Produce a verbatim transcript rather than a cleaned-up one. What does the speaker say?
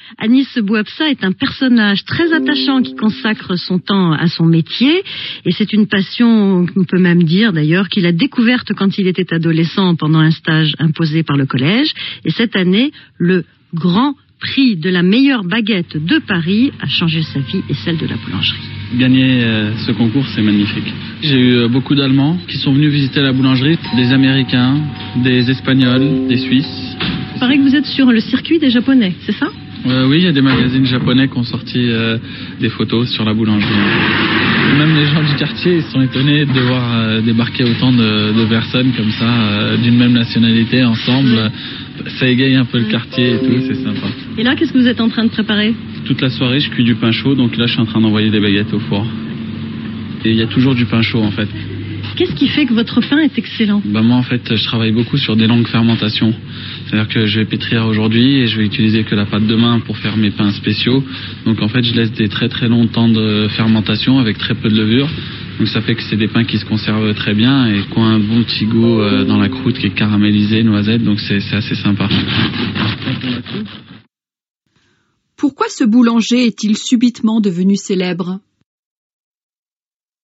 Anis Bouabsa est un personnage très attachant qui consacre son temps à son métier et c'est une passion, on peut même dire d'ailleurs, qu'il a découverte quand il était adolescent pendant un stage imposé par le collège. Et cette année, le grand prix de la meilleure baguette de Paris a changé sa vie et celle de la boulangerie. Gagner euh, ce concours, c'est magnifique. J'ai eu euh, beaucoup d'Allemands qui sont venus visiter la boulangerie, des Américains, des Espagnols, des Suisses. Il paraît que vous êtes sur le circuit des Japonais, c'est ça ? euh, Oui, il y a des magazines japonais qui ont sorti euh, des photos sur la boulangerie. Même les gens du quartier ils sont étonnés de voir euh, débarquer autant de, de personnes comme ça, euh, d'une même nationalité, ensemble. Ça égaye un peu le quartier et tout, c'est sympa. Et là, qu'est-ce que vous êtes en train de préparer ? Toute la soirée, je cuis du pain chaud, donc là, je suis en train d'envoyer des baguettes au four. Et il y a toujours du pain chaud, en fait. Qu'est-ce qui fait que votre pain est excellent ? Bah moi, en fait, je travaille beaucoup sur des longues fermentations. C'est-à-dire que je vais pétrir aujourd'hui et je vais utiliser que la pâte demain pour faire mes pains spéciaux. Donc, en fait, je laisse des très très longs temps de fermentation avec très peu de levure. Donc ça fait que c'est des pains qui se conservent très bien et qui ont un bon petit goût euh, dans la croûte qui est caramélisée, noisette, donc c'est, c'est assez sympa. Pourquoi ce boulanger est-il subitement devenu célèbre ?